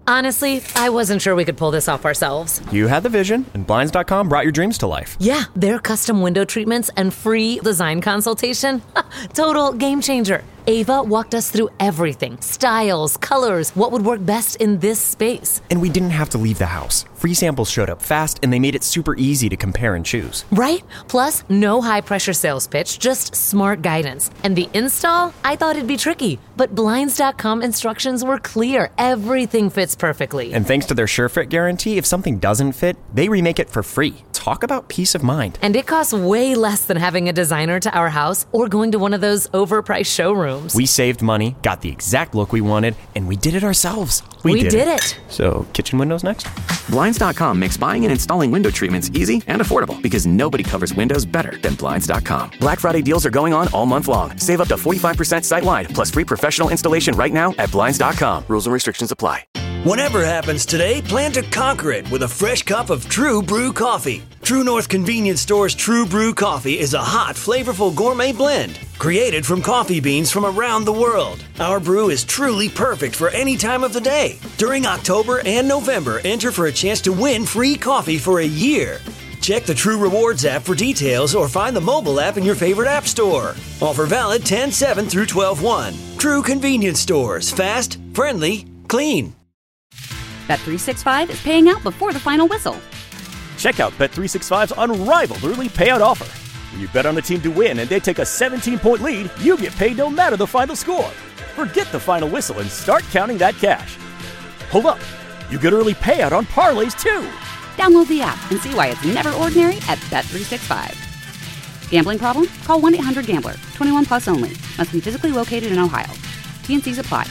Honestly, I wasn't sure we could pull this off ourselves. You had the vision, and Blinds.com brought your dreams to life. Yeah, their custom window treatments and free design consultation. Total game changer. Ava walked us through everything. Styles, colors, what would work best in this space. And we didn't have to leave the house. Free samples showed up fast, and they made it super easy to compare and choose. Right? Plus, no high-pressure sales pitch, just smart guidance. And the install? I thought it'd be tricky, but Blinds.com instructions were clear. Everything fits perfectly. And thanks to their SureFit guarantee, if something doesn't fit, they remake it for free. Talk about peace of mind. And it costs way less than having a designer to our house or going to one of those overpriced showrooms. We saved money, got the exact look we wanted, and we did it ourselves. We did it. So, kitchen windows next? Blinds.com makes buying and installing window treatments easy and affordable because nobody covers windows better than Blinds.com. Black Friday deals are going on all month long. Save up to 45% site-wide, plus free professional installation right now at Blinds.com. Rules and restrictions apply. Whatever happens today, plan to conquer it with a fresh cup of True Brew coffee. True North Convenience Store's True Brew coffee is a hot, flavorful gourmet blend created from coffee beans from around the world. Our brew is truly perfect for any time of the day. During October and November, enter for a chance to win free coffee for a year. Check the True Rewards app for details or find the mobile app in your favorite app store. Offer valid 10/7 through 12/1. True Convenience Stores. Fast, friendly, clean. Bet365 is paying out before the final whistle. Check out Bet365's unrivaled early payout offer. When you bet on a team to win and they take a 17-point lead, you get paid no matter the final score. Forget the final whistle and start counting that cash. Hold up. You get early payout on parlays, too. Download the app and see why it's never ordinary at Bet365. Gambling problem? Call 1-800-GAMBLER. 21 plus only. Must be physically located in Ohio. T&Cs apply.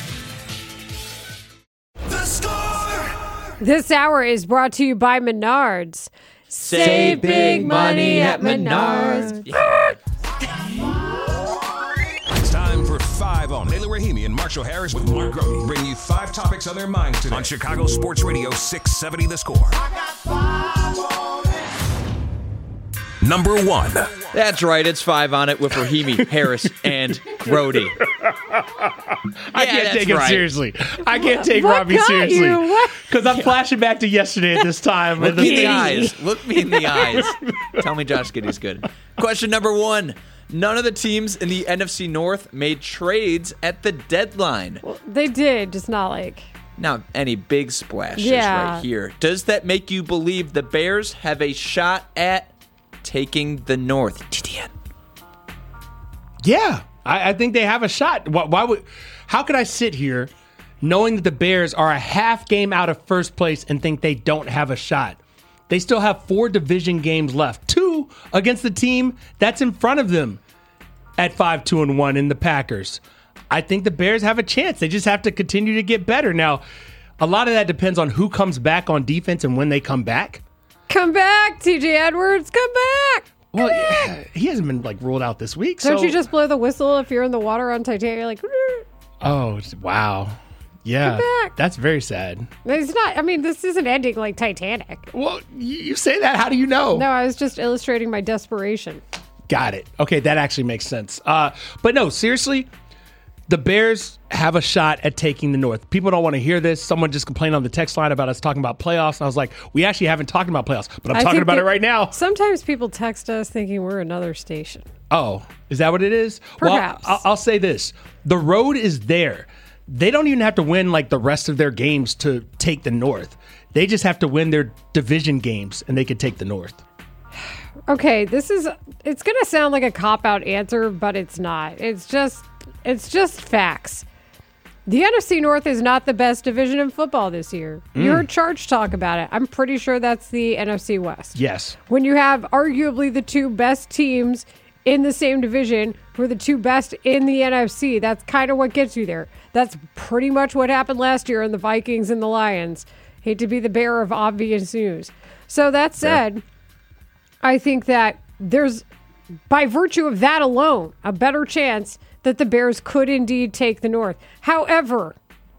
This hour is brought to you by Menards. Save big money at Menards. It's time for 5 on. Layla Rahimi and Marshall Harris with Mark Grote bring you 5 topics on their minds today on Chicago Sports Radio 670 The Score. Number 1. That's right. It's 5 on it with Rahimi, Harris, and Grote. I can't take him seriously. I can't take Robbie seriously. Because I'm flashing back to yesterday at this time. Look me in the eyes. Look me in the eyes. Tell me Josh Giddey's good. Question number 1. None of the teams in the NFC North made trades at the deadline. Well, they did, just not like... Now, any big splashes right here. Does that make you believe the Bears have a shot at taking the North? TTN. Yeah, I think they have a shot. How could I sit here knowing that the Bears are a half game out of first place and think they don't have a shot? They still have 4 division games left. 2 against the team that's in front of them at 5-2-1 in the Packers. I think the Bears have a chance. They just have to continue to get better. Now, a lot of that depends on who comes back on defense and when they come back. Come back, TJ Edwards. Come back. Well, he hasn't been ruled out this week. Don't you just blow the whistle if you're in the water on Titanic? You're like, oh, wow. Yeah, that's very sad. It's not. I mean, this isn't ending like Titanic. Well, you say that. How do you know? No, I was just illustrating my desperation. Got it. Okay, that actually makes sense. But no, seriously, the Bears have a shot at taking the North. People don't want to hear this. Someone just complained on the text line about us talking about playoffs. And I was like, we actually haven't talked about playoffs, but I'm talking about it right now. Sometimes people text us thinking we're another station. Oh, is that what it is? Perhaps. Well, I'll say this. The road is there. They don't even have to win the rest of their games to take the North. They just have to win their division games, and they could take the North. Okay, it's going to sound like a cop-out answer, but it's not. It's just facts. The NFC North is not the best division in football this year. You heard Charge talk about it. I'm pretty sure that's the NFC West. Yes. When you have arguably the 2 best teams in the same division who are the 2 best in the NFC, that's kind of what gets you there. That's pretty much what happened last year in the Vikings and the Lions. Hate to be the bearer of obvious news. So that said, I think that there's, by virtue of that alone, a better chance that the Bears could indeed take the North. However,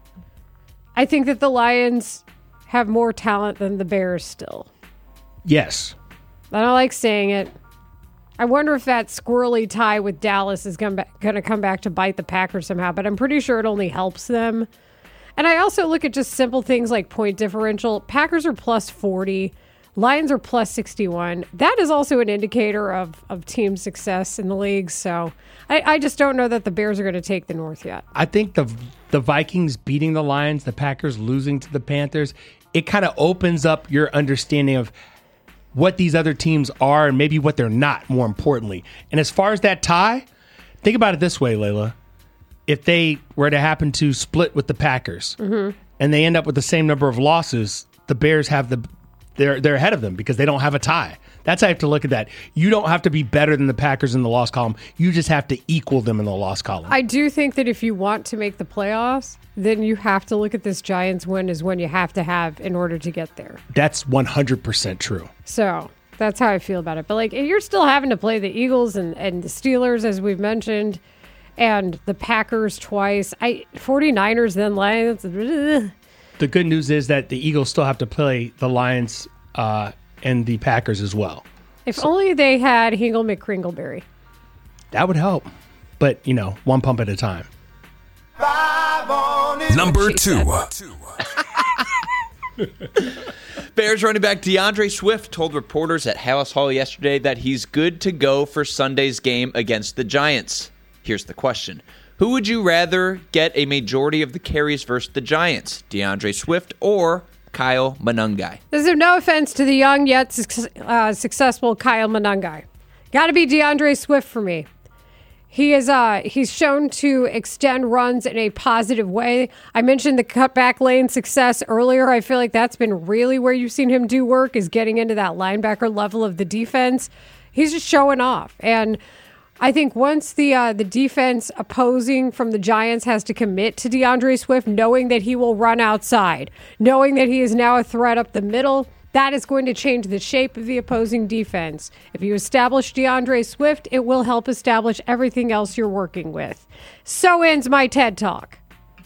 I think that the Lions have more talent than the Bears still. Yes. I don't like saying it. I wonder if that squirrely tie with Dallas is going to come back to bite the Packers somehow, but I'm pretty sure it only helps them. And I also look at just simple things like point differential. Packers are plus 40. Lions are plus 61. That is also an indicator of team success in the league. So I just don't know that the Bears are going to take the North yet. I think the Vikings beating the Lions, the Packers losing to the Panthers, it kind of opens up your understanding of what these other teams are and maybe what they're not, more importantly. And as far as that tie, think about it this way, Layla. If they were to happen to split with the Packers and they end up with the same number of losses, the Bears have they're ahead of them because they don't have a tie. That's how I have to look at that. You don't have to be better than the Packers in the loss column. You just have to equal them in the loss column. I do think that if you want to make the playoffs, then you have to look at this Giants win as one you have to have in order to get there. That's 100% true. So that's how I feel about it. But like, you're still having to play the Eagles and the Steelers, as we've mentioned, and the Packers twice. 49ers, then Lions. The good news is that the Eagles still have to play the Lions and the Packers as well. If only they had Hingle McCringleberry. That would help. But, one pump at a time. Number 2. Bears running back DeAndre Swift told reporters at Halas Hall yesterday that he's good to go for Sunday's game against the Giants. Here's the question. Who would you rather get a majority of the carries versus the Giants, DeAndre Swift or Kyle Monangai? This is no offense to the young yet successful Kyle Monangai. Got to be DeAndre Swift for me. He's shown to extend runs in a positive way. I mentioned the cutback lane success earlier. I feel like that's been really where you've seen him do work, is getting into that linebacker level of the defense. He's just showing off. And I think once the defense opposing from the Giants has to commit to DeAndre Swift, knowing that he will run outside, knowing that he is now a threat up the middle, that is going to change the shape of the opposing defense. If you establish DeAndre Swift, it will help establish everything else you're working with. So ends my TED Talk.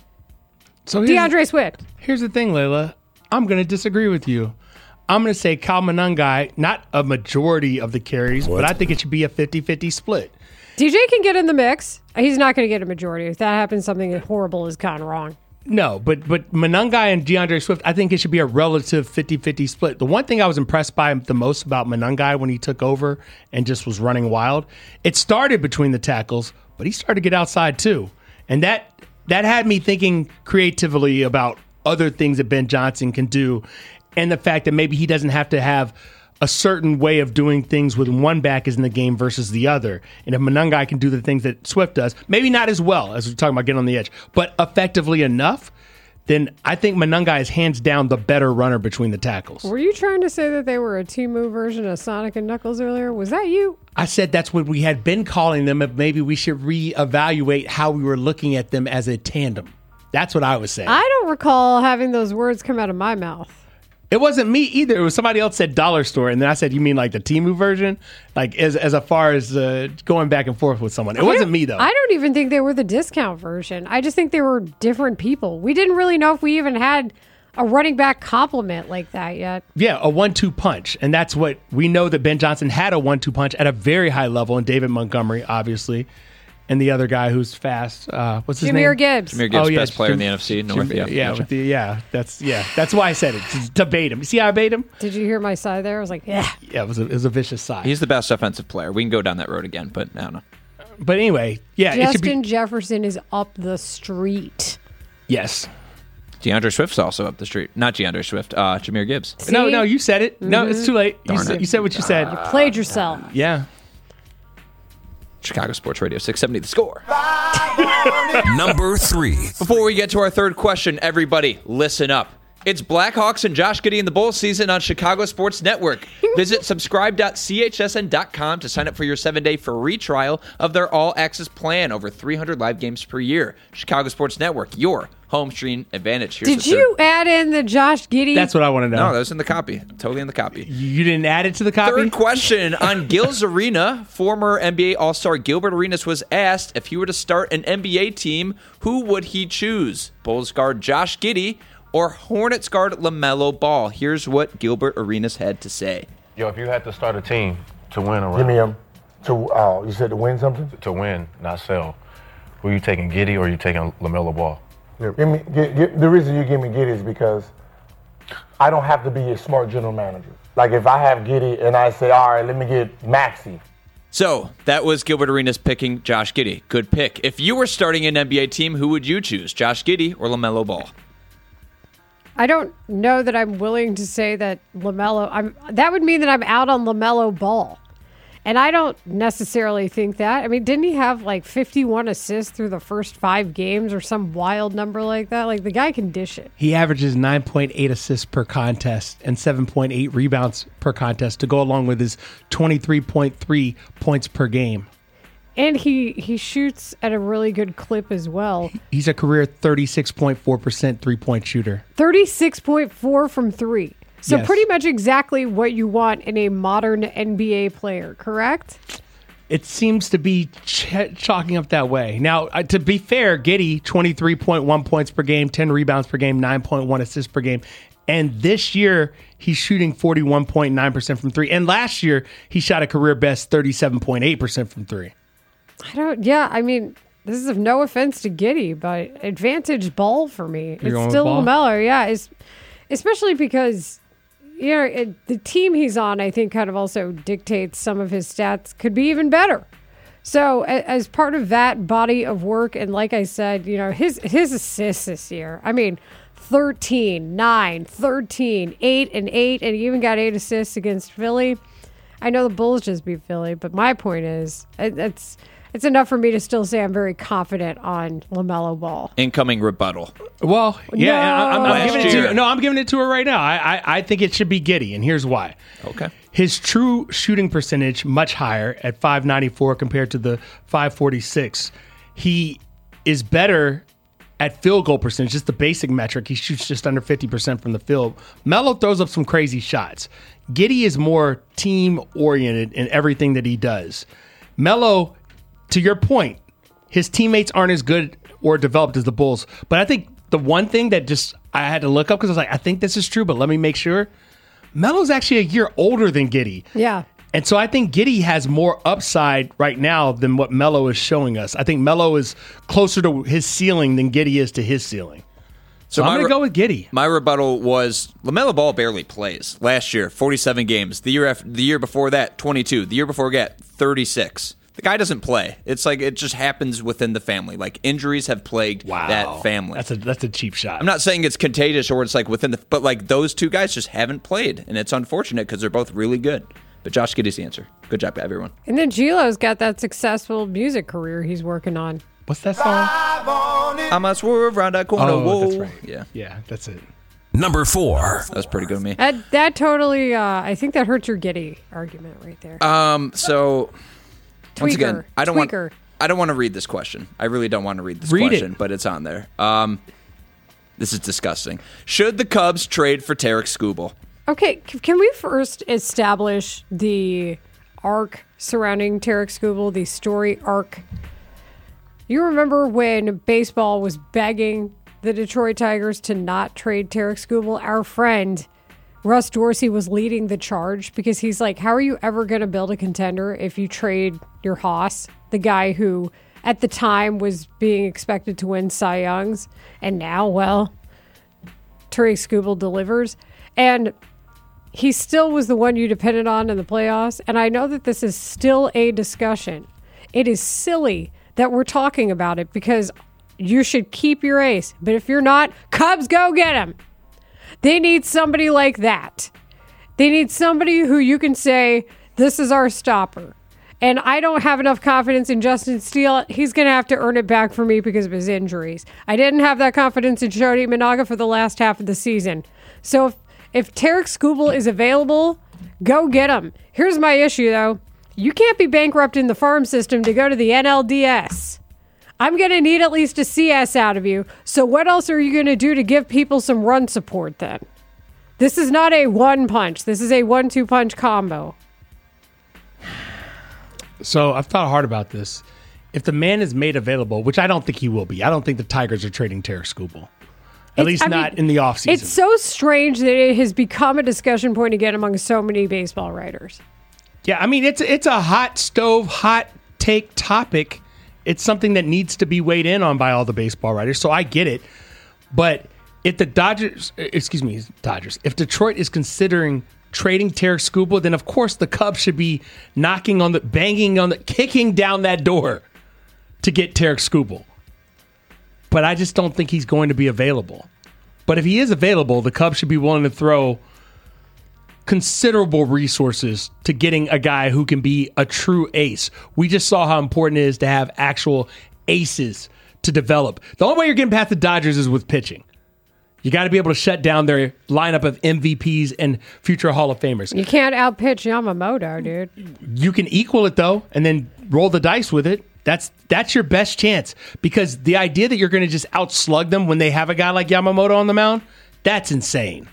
So DeAndre Swift. Here's the thing, Layla. I'm going to disagree with you. I'm going to say Kyle Monangai, not a majority of the carries, but I think it should be a 50-50 split. DJ can get in the mix. He's not going to get a majority. If that happens, something horrible is gone wrong. No, but Monangai and DeAndre Swift, I think it should be a relative 50-50 split. The one thing I was impressed by the most about Monangai when he took over and just was running wild, it started between the tackles, but he started to get outside too. And that had me thinking creatively about other things that Ben Johnson can do, and the fact that maybe he doesn't have to have a certain way of doing things when one back is in the game versus the other. And if Monangai can do the things that Swift does, maybe not as well as we're talking about getting on the edge, but effectively enough, then I think Monangai is hands down the better runner between the tackles. Were you trying to say that they were a Temu version of Sonic and Knuckles earlier? Was that you? I said that's what we had been calling them, if maybe we should reevaluate how we were looking at them as a tandem. That's what I was saying. I don't recall having those words come out of my mouth. It wasn't me either. It was somebody else said dollar store, and then I said, "You mean like the Temu version?" Like as far as going back and forth with someone. It wasn't me though. I don't even think they were the discount version. I just think they were different people. We didn't really know if we even had a running back compliment like that yet. Yeah, a 1-2 punch, and that's what we know that Ben Johnson had, a 1-2 punch at a very high level, and David Montgomery, obviously. And the other guy who's fast, what's his name? Jameer Gibbs. Jameer Gibbs, best player in the NFC North. That's why I said it, to bait him. You see how I bait him? Did you hear my sigh there? I was like, yeah. Yeah, it was a vicious sigh. He's the best offensive player. We can go down that road again, but I don't know. But anyway, yeah. Justin Jefferson is up the street. Yes. DeAndre Swift's also up the street. Not DeAndre Swift, Jameer Gibbs. See? No, you said it. Mm-hmm. No, it's too late. You said what you said. You played yourself. Yeah. Chicago Sports Radio 670 The Score. Number 3. Before we get to our third question, everybody, listen up. It's Blackhawks and Josh Giddey in the bowl season on Chicago Sports Network. Visit subscribe.chsn.com to sign up for your 7-day free trial of their all-access plan. Over 300 live games per year. Chicago Sports Network, your home screen advantage. Did you add in the Josh Giddey? That's what I want to know. No, that was in the copy. Totally in the copy. You didn't add it to the copy? Third question. On Gil's Arena, former NBA All-Star Gilbert Arenas was asked if he were to start an NBA team, who would he choose? Bulls guard Josh Giddey or Hornets guard LaMelo Ball? Here's what Gilbert Arenas had to say. Yo, if you had to start a team to win around. Give me him. You said to win something? To win, not sell. Who are you taking, Giddey or are you taking LaMelo Ball? The reason you give me Giddey is because I don't have to be a smart general manager. Like if I have Giddey and I say, all right, let me get Maxey. So that was Gilbert Arenas picking Josh Giddey. Good pick. If you were starting an NBA team, who would you choose, Josh Giddey or LaMelo Ball? I don't know that I'm willing to say that LaMelo. That would mean that I'm out on LaMelo Ball. And I don't necessarily think that. I mean, didn't he have like 51 assists through the first 5 games or some wild number like that? Like, the guy can dish it. He averages 9.8 assists per contest and 7.8 rebounds per contest to go along with his 23.3 points per game. And he shoots at a really good clip as well. He's a career 36.4% three-point shooter. 36.4 from 3. So Yes. pretty much exactly what you want in a modern NBA player, correct? It seems to be chalking up that way. Now, to be fair, Giddey, 23.1 points per game, 10 rebounds per game, 9.1 assists per game. And this year, he's shooting 41.9% from 3. And last year, he shot a career best 37.8% from 3. I mean, this is of no offense to Giddey, but advantage Ball for me. You're going It's still with Ball? LaMelo, yeah. Especially because, the team he's on, I think, kind of also dictates some of his stats could be even better. So as part of that body of work, and like I said, his assists this year, I mean, 13, 9, 13, 8, and 8, and he even got 8 assists against Philly. I know the Bulls just beat Philly, but my point is, it's enough for me to still say I'm very confident on LaMelo Ball. Incoming rebuttal. Well, yeah, No. I'm giving it to you. No, I'm giving it to her right now. I think it should be Giddey, and here's why. Okay. His true shooting percentage much higher at 594 compared to the 546. He is better at field goal percentage, just the basic metric. He shoots just under 50% from the field. Melo throws up some crazy shots. Giddey is more team-oriented in everything that he does. Melo, to your point, his teammates aren't as good or developed as the Bulls. But I think the one thing that I had to look up because I was like, I think this is true, but let me make sure. Melo's actually a year older than Giddey. Yeah. And so I think Giddey has more upside right now than what Melo is showing us. I think Melo is closer to his ceiling than Giddey is to his ceiling. So I'm going to go with Giddey. My rebuttal was LaMelo Ball barely plays. Last year, 47 games. The year before that, 22. The year before that, 36. The guy doesn't play. It's like it just happens within the family. Like injuries have plagued that family. That's a cheap shot. I'm not saying it's contagious or it's like within the, but like those two guys just haven't played, and it's unfortunate because they're both really good. But Josh Giddey's the answer. Good job, everyone. And then Gilo's got that successful music career he's working on. What's that song? I must swerve around that corner. Whoa. That's right. Yeah. Yeah, that's it. Number 4. That was pretty good of me. That totally, I think that hurts your Giddey argument right there. So once again, I don't want to read this question. I really don't want to read this question, but it's on there. This is disgusting. Should the Cubs trade for Tarek Skubal? Okay, can we first establish the arc surrounding Tarek Skubal, the story arc? You remember when baseball was begging the Detroit Tigers to not trade Tarek Skubal? Our friend Russ Dorsey was leading the charge because he's like, how are you ever going to build a contender if you trade your Haas, the guy who at the time was being expected to win Cy Youngs, and now, well, Tarek Skubal delivers. And he still was the one you depended on in the playoffs. And I know that this is still a discussion. It is silly that we're talking about it because you should keep your ace. But if you're not, Cubs, go get him. They need somebody like that. They need somebody who you can say, this is our stopper. And I don't have enough confidence in Justin Steele. He's going to have to earn it back for me because of his injuries. I didn't have that confidence in Shodi Managa for the last half of the season. So if Tarek Skubal is available, go get him. Here's my issue, though. You can't be bankrupt in the farm system to go to the NLDS. I'm going to need at least a CS out of you. So what else are you going to do to give people some run support then? This is not a one punch. This is a 1-2 punch combo. So I've thought hard about this. If the man is made available, which I don't think he will be, I don't think the Tigers are trading Tarek Skubal. At least in the offseason. It's so strange that it has become a discussion point again among so many baseball writers. Yeah, I mean, it's a hot stove, hot take topic. It's something that needs to be weighed in on by all the baseball writers, so I get it. But if if Detroit is considering trading Tarek Skubal, then of course the Cubs should be kicking down that door to get Tarek Skubal. But I just don't think he's going to be available. But if he is available, the Cubs should be willing to throw considerable resources to getting a guy who can be a true ace. We just saw how important it is to have actual aces to develop. The only way you're getting past the Dodgers is with pitching. You got to be able to shut down their lineup of MVPs and future Hall of Famers. You can't outpitch Yamamoto, dude. You can equal it, though, and then roll the dice with it. That's your best chance, because the idea that you're going to just outslug them when they have a guy like Yamamoto on the mound, that's insane.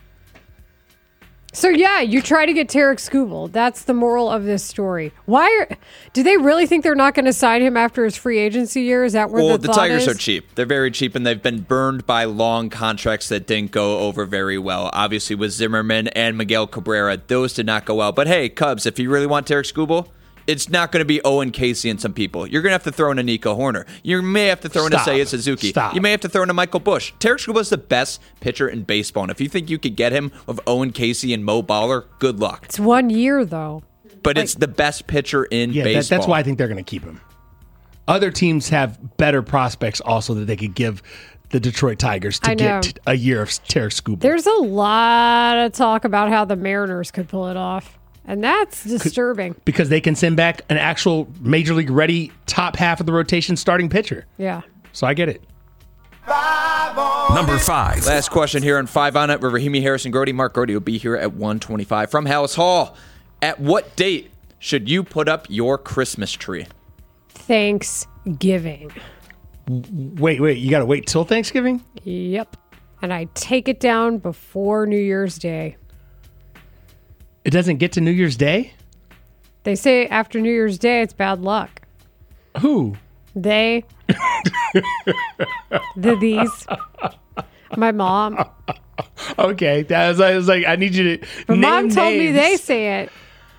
So, yeah, you try to get Tarek Skubal. That's the moral of this story. Do they really think they're not going to sign him after his free agency year? Is that where the Tigers is? are cheap. They're very cheap, and they've been burned by long contracts that didn't go over very well. Obviously, with Zimmerman and Miguel Cabrera, those did not go well. But, hey, Cubs, if you really want Tarek Skubal, it's not going to be Owen Casey and some people. You're going to have to throw in a Nico Horner. You may have to throw in a Seiya Suzuki. You may have to throw in a Michael Busch. Tarek Skubal is the best pitcher in baseball. And if you think you could get him with Owen Casey and Mo Baller, good luck. It's 1 year, though. But it's the best pitcher in baseball. That's why I think they're going to keep him. Other teams have better prospects also that they could give the Detroit Tigers to get a year of Tarek Skubal. There's a lot of talk about how the Mariners could pull it off. And that's disturbing. Because they can send back an actual Major League ready top half of the rotation starting pitcher. Yeah. So I get it. Number 5. Last question here on 5 on it. Rahimi, Harrison, Grody. Mark Grody will be here at 1:25 from Hallis Hall. At what date should you put up your Christmas tree? Thanksgiving. Wait. You got to wait till Thanksgiving? Yep. And I take it down before New Year's Day. It doesn't get to New Year's Day? They say after New Year's Day, it's bad luck. Who? They. These. My mom. Okay. I was like, I need you to But name Mom told me names. they say it.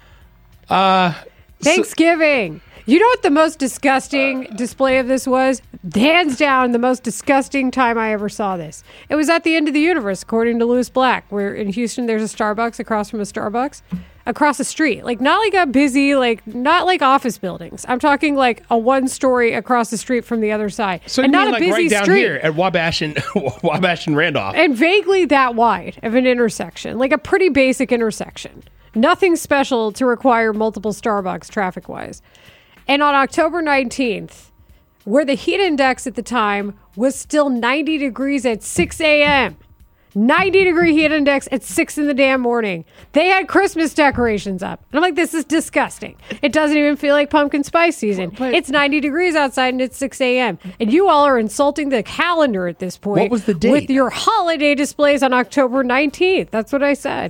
Thanksgiving. You know what the most disgusting display of this was? Hands down, the most disgusting time I ever saw this. It was at the end of the universe, according to Lewis Black, where in Houston there's a Starbucks across from a Starbucks, across the street. Like, not like a busy, not like office buildings. I'm talking like a one-story across the street from the other side. So and you not mean a like busy right down street. here at Wabash and Randolph. And vaguely that wide of an intersection, like a pretty basic intersection. Nothing special to require multiple Starbucks traffic-wise. And on October 19th, where the heat index at the time was still 90 degrees at 6 a.m., 90-degree heat index at 6 in the damn morning, they had Christmas decorations up. And I'm like, this is disgusting. It doesn't even feel like pumpkin spice season. It's 90 degrees outside and it's 6 a.m. And you all are insulting the calendar at this point. What was the date? With your holiday displays on October 19th. That's what I said.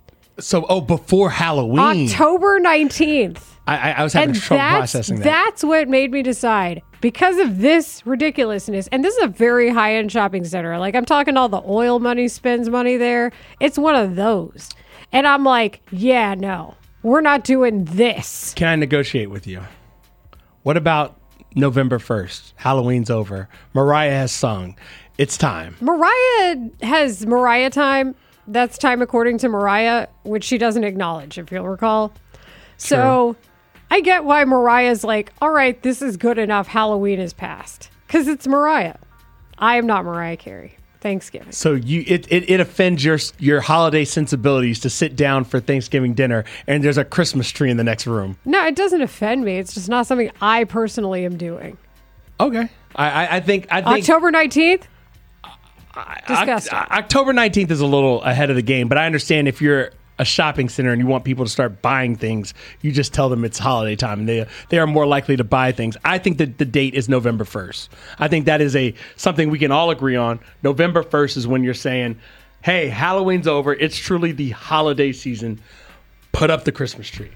Before Halloween. October 19th. I was having trouble processing that. That's what made me decide. Because of this ridiculousness, and this is a very high-end shopping center. Like, I'm talking all the oil money spends money there. It's one of those. And I'm like, yeah, no, we're not doing this. Can I negotiate with you? What about November 1st? Halloween's over. Mariah has sung. It's time. Mariah has Mariah time. That's time according to Mariah, which she doesn't acknowledge, if you'll recall. So I get why Mariah's like, all right, this is good enough. Halloween is past. Because it's Mariah. I am not Mariah Carey. Thanksgiving. So it offends your holiday sensibilities to sit down for Thanksgiving dinner and there's a Christmas tree in the next room. No, it doesn't offend me. It's just not something I personally am doing. Okay. I think October 19th? Disgusting. October 19th is a little ahead of the game, but I understand if you're a shopping center and you want people to start buying things, you just tell them it's holiday time and they are more likely to buy things. I think that the date is November 1st. I think that is something we can all agree on. November 1st is when you're saying, hey, Halloween's over. It's truly the holiday season. Put up the Christmas tree.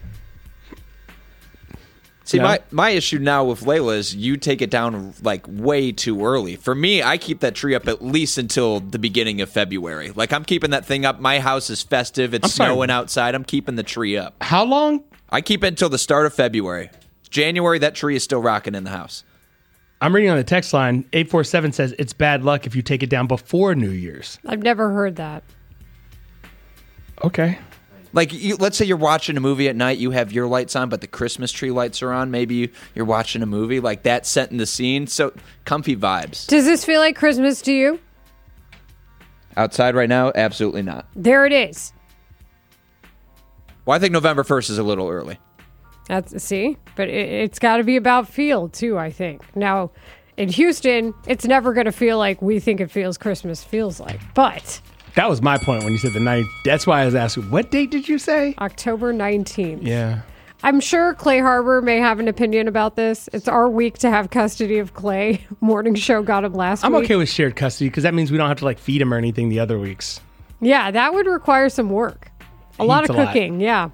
See, my issue now with Layla is you take it down like way too early. For me, I keep that tree up at least until the beginning of February. Like, I'm keeping that thing up. My house is festive. It's snowing outside. I'm keeping the tree up. How long? I keep it until the start of February. January, that tree is still rocking in the house. I'm reading on the text line. 847 says it's bad luck if you take it down before New Year's. I've never heard that. Okay. Like, let's say you're watching a movie at night, you have your lights on, but the Christmas tree lights are on. Maybe you're watching a movie like that, setting the scene. So, comfy vibes. Does this feel like Christmas to you? Outside right now, absolutely not. There it is. Well, I think November 1st is a little early. See? But it's got to be about feel, too, I think. Now, in Houston, it's never going to feel like we think it feels Christmas feels like. But... That was my point when you said the 9th. That's why I was asking, what date did you say? October 19th. Yeah. I'm sure Clay Harbor may have an opinion about this. It's our week to have custody of Clay. Morning show got him last week. I'm okay with shared custody because that means we don't have to feed him or anything the other weeks. Yeah, that would require some work. A lot of cooking, yeah.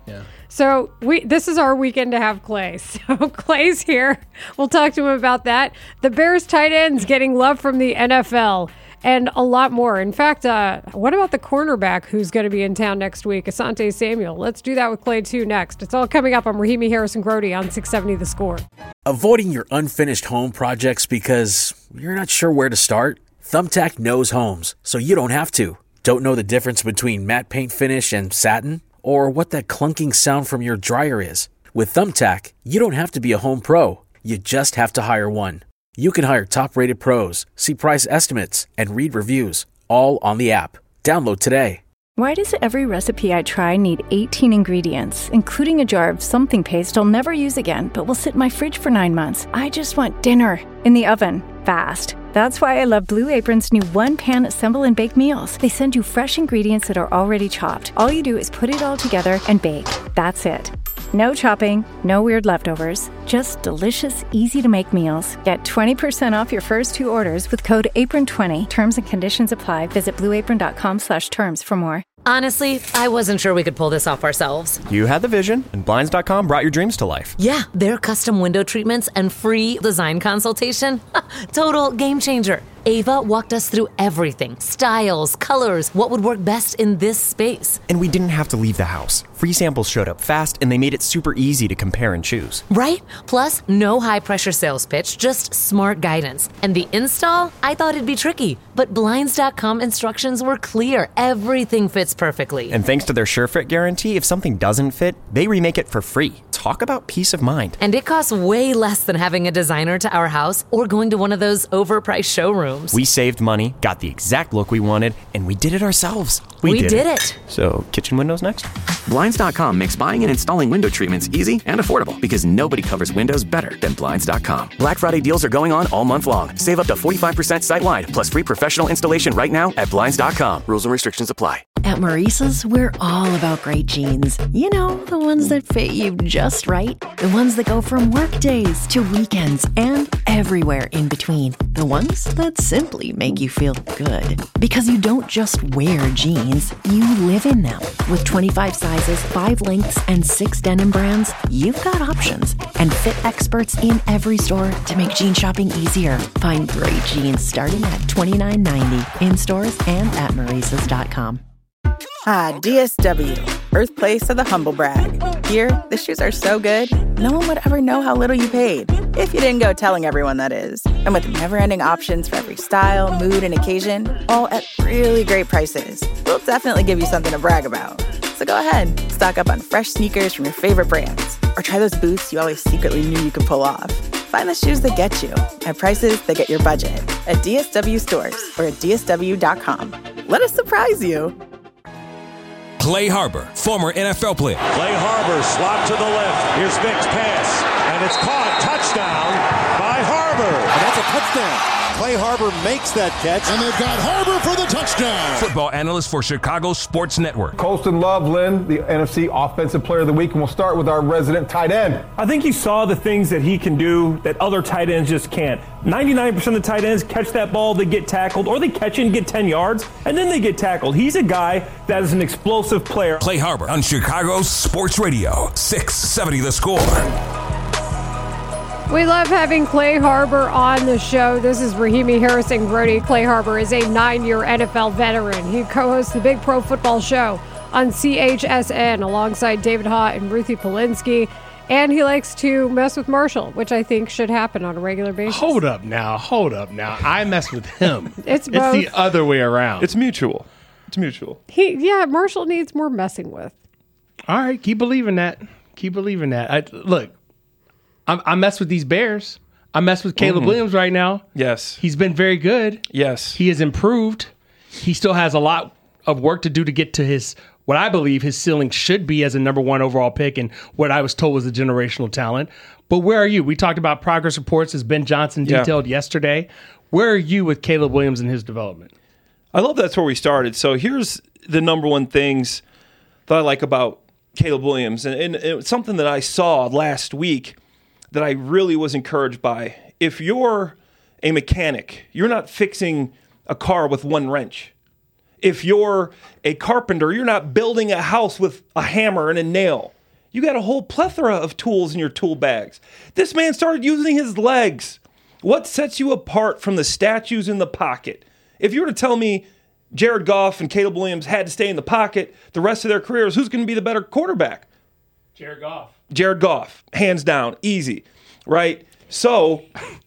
So this is our weekend to have Clay. So Clay's here. We'll talk to him about that. The Bears tight ends getting love from the NFL. And a lot more. In fact, what about the cornerback who's going to be in town next week, Asante Samuel? Let's do that with Clay, too, next. It's all coming up on Rahimi Harrison-Grody on 670 The Score. Avoiding your unfinished home projects because you're not sure where to start? Thumbtack knows homes, so you don't have to. Don't know the difference between matte paint finish and satin? Or what that clunking sound from your dryer is? With Thumbtack, you don't have to be a home pro. You just have to hire one. You can hire top-rated pros, see price estimates, and read reviews, all on the app. Download today. Why does every recipe I try need 18 ingredients, including a jar of something paste I'll never use again, but will sit in my fridge for 9 months? I just want dinner in the oven, fast. That's why I love Blue Apron's new one-pan assemble and bake meals. They send you fresh ingredients that are already chopped. All you do is put it all together and bake. That's it. No chopping, no weird leftovers, just delicious, easy-to-make meals. Get 20% off your first 2 orders with code APRON20. Terms and conditions apply. Visit blueapron.com/terms for more. Honestly, I wasn't sure we could pull this off ourselves. You had the vision, and Blinds.com brought your dreams to life. Yeah, their custom window treatments and free design consultation. Total game changer. Ava walked us through everything. Styles, colors, what would work best in this space. And we didn't have to leave the house. Free samples showed up fast, and they made it super easy to compare and choose. Right? Plus, no high-pressure sales pitch, just smart guidance. And the install? I thought it'd be tricky, but Blinds.com instructions were clear. Everything fits perfectly. And thanks to their SureFit guarantee, if something doesn't fit, they remake it for free. Talk about peace of mind. And it costs way less than having a designer to our house or going to one of those overpriced showrooms. We saved money, got the exact look we wanted, and we did it ourselves. We did it. So, kitchen windows next? Blinds.com makes buying and installing window treatments easy and affordable because nobody covers windows better than Blinds.com. Black Friday deals are going on all month long. Save up to 45% site-wide, plus free professional installation right now at Blinds.com. Rules and restrictions apply. At Maurice's, we're all about great jeans. You know, the ones that fit you just right. The ones that go from work days to weekends and everywhere in between. The ones that simply make you feel good. Because you don't just wear jeans, you live in them. With 25 sizes, 5 lengths, and 6 denim brands, you've got options. And fit experts in every store to make jean shopping easier. Find great jeans starting at $29.90 in stores and at Maurices.com. Ah, DSW, birthplace of the humble brag. Here, the shoes are so good, no one would ever know how little you paid. If you didn't go telling everyone, that is. And with never-ending options for every style, mood, and occasion, all at really great prices, we'll definitely give you something to brag about. So go ahead, stock up on fresh sneakers from your favorite brands, or try those boots you always secretly knew you could pull off. Find the shoes that get you at prices that get your budget at DSW stores or at DSW.com. Let us surprise you. Clay Harbor, former NFL player. Clay Harbor, slot to the left. Here's Vick's pass, and it's caught. Touchdown by Harbor. And that's a touchdown. Clay Harbor makes that catch. And they've got Harbor for the touchdown. Football analyst for Chicago Sports Network. Colston Loveland, the NFC Offensive Player of the Week, and we'll start with our resident tight end. I think you saw the things that he can do that other tight ends just can't. 99% of the tight ends catch that ball, they get tackled, or they catch it and get 10 yards, and then they get tackled. He's a guy that is an explosive player. Clay Harbor on Chicago Sports Radio, 670 The Score. We love having Clay Harbor on the show. This is Rahimi Harrison-Grody. Clay Harbor is a 9-year NFL veteran. He co-hosts the Big Pro Football Show on CHSN alongside David Hott and Ruthie Polinsky. And he likes to mess with Marshall, which I think should happen on a regular basis. Hold up now. I mess with him. It's both. It's the other way around. It's mutual. Marshall needs more messing with. All right, keep believing that. Look, I mess with these Bears. I mess with Caleb Williams right now. Yes. He's been very good. Yes. He has improved. He still has a lot of work to do to get to what I believe his ceiling should be as a number 1 overall pick and what I was told was a generational talent. But where are you? We talked about progress reports as Ben Johnson detailed yesterday. Where are you with Caleb Williams and his development? I love that's where we started. So here's the number one things that I like about Caleb Williams. And it's something that I saw last week that I really was encouraged by. If you're a mechanic, you're not fixing a car with one wrench. If you're a carpenter, you're not building a house with a hammer and a nail. You got a whole plethora of tools in your tool bags. This man started using his legs. What sets you apart from the statues in the pocket? If you were to tell me Jared Goff and Caleb Williams had to stay in the pocket the rest of their careers, who's going to be the better quarterback? Jared Goff, hands down, easy, right? So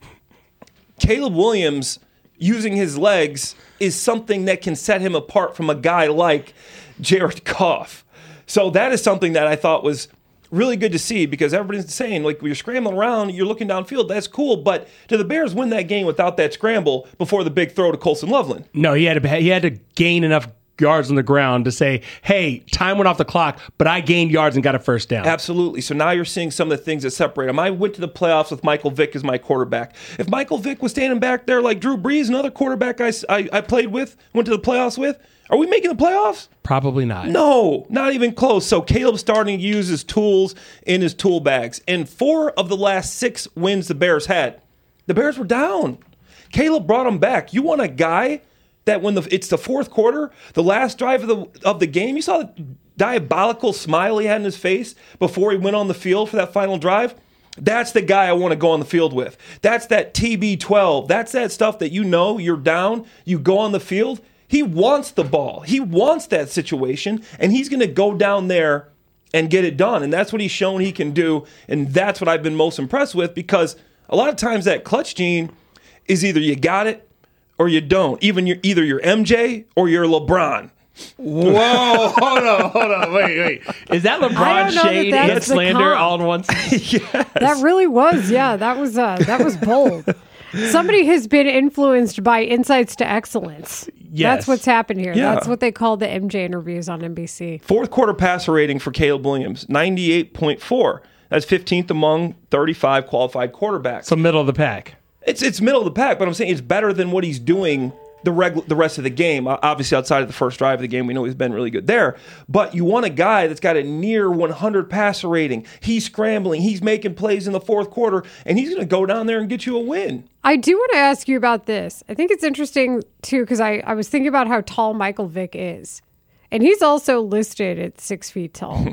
Caleb Williams using his legs is something that can set him apart from a guy like Jared Goff. So that is something that I thought was really good to see because everybody's saying, like, when you're scrambling around, you're looking downfield, that's cool, but did the Bears win that game without that scramble before the big throw to Colson Loveland? No, he had to gain enough yards on the ground to say, hey, time went off the clock, but I gained yards and got a first down. Absolutely. So now you're seeing some of the things that separate him. I went to the playoffs with Michael Vick as my quarterback. If Michael Vick was standing back there like Drew Brees, another quarterback I played with, went to the playoffs with, are we making the playoffs? Probably not. No, not even close. So Caleb's starting to use his tools in his tool bags. And 4 of the last 6 wins the Bears had, the Bears were down. Caleb brought them back. You want a guy that when it's the fourth quarter, the last drive of the game, you saw the diabolical smile he had in his face before he went on the field for that final drive? That's the guy I want to go on the field with. That's that TB12. That's that stuff that you're down, you go on the field. He wants the ball. He wants that situation, and he's going to go down there and get it done. And that's what he's shown he can do, and that's what I've been most impressed with because a lot of times that clutch gene is either you got it or you don't. Either you're MJ or you're LeBron. Whoa, hold on, wait. Is that LeBron shade and slander all in one? Yes. That really was, that was bold. Somebody has been influenced by Insights to Excellence. Yes. That's what's happened here. Yeah. That's what they call the MJ interviews on NBC. Fourth quarter passer rating for Caleb Williams, 98.4. That's 15th among 35 qualified quarterbacks. So middle of the pack. It's middle of the pack, but I'm saying it's better than what he's doing the rest of the game. Obviously, outside of the first drive of the game, we know he's been really good there. But you want a guy that's got a near 100 passer rating. He's scrambling. He's making plays in the fourth quarter, and he's going to go down there and get you a win. I do want to ask you about this. I think it's interesting, too, because I was thinking about how tall Michael Vick is. And he's also listed at 6 feet tall.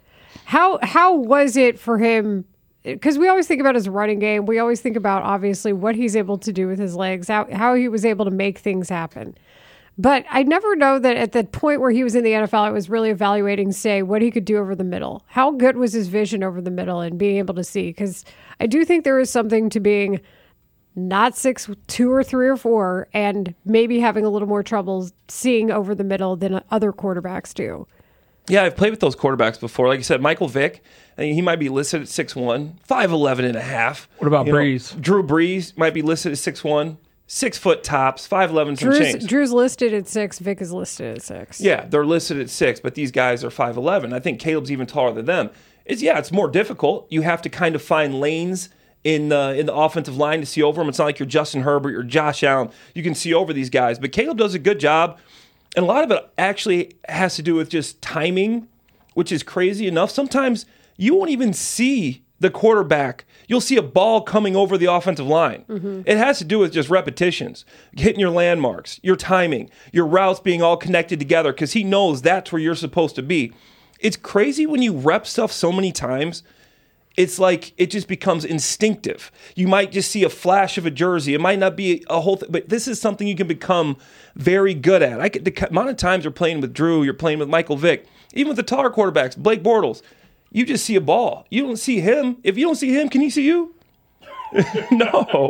How was it for him? Because we always think about his running game. We always think about, obviously, what he's able to do with his legs, how he was able to make things happen. But I never know that at the point where he was in the NFL, I was really evaluating, say, what he could do over the middle. How good was his vision over the middle and being able to see? Because I do think there is something to being not 6'2" or 3 or 4 and maybe having a little more trouble seeing over the middle than other quarterbacks do. Yeah, I've played with those quarterbacks before. Like you said, Michael Vick, he might be listed at 6'1", 5'11 and a half. What about Brees? Drew Brees might be listed at 6'1", 6 foot tops, 5'11 some change. Drew's listed at 6. Vic is listed at 6. Yeah, they're listed at 6, but these guys are 5'11". I think Caleb's even taller than them. It's more difficult. You have to kind of find lanes in the offensive line to see over them. It's not like you're Justin Herbert or Josh Allen. You can see over these guys. But Caleb does a good job. And a lot of it actually has to do with just timing, which is crazy enough. Sometimes you won't even see the quarterback. You'll see a ball coming over the offensive line. Mm-hmm. It has to do with just repetitions, hitting your landmarks, your timing, your routes being all connected together because he knows that's where you're supposed to be. It's crazy when you rep stuff so many times. It's like it just becomes instinctive. You might just see a flash of a jersey. It might not be a whole thing, but this is something you can become very good at. The amount of times you're playing with Drew, you're playing with Michael Vick, even with the taller quarterbacks, Blake Bortles. You just see a ball. You don't see him. If you don't see him, can he see you? No.